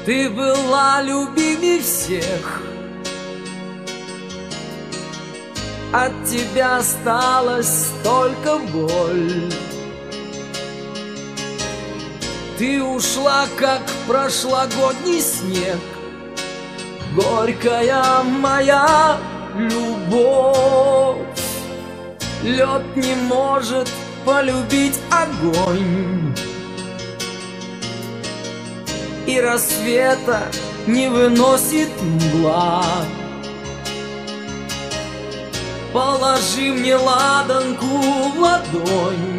Ты была любимей всех, от тебя осталась только боль. Ты ушла, как прошлогодний снег, горькая моя любовь. Лед не может полюбить огонь, и рассвета не выносит мгла. Положи мне ладонку в ладонь,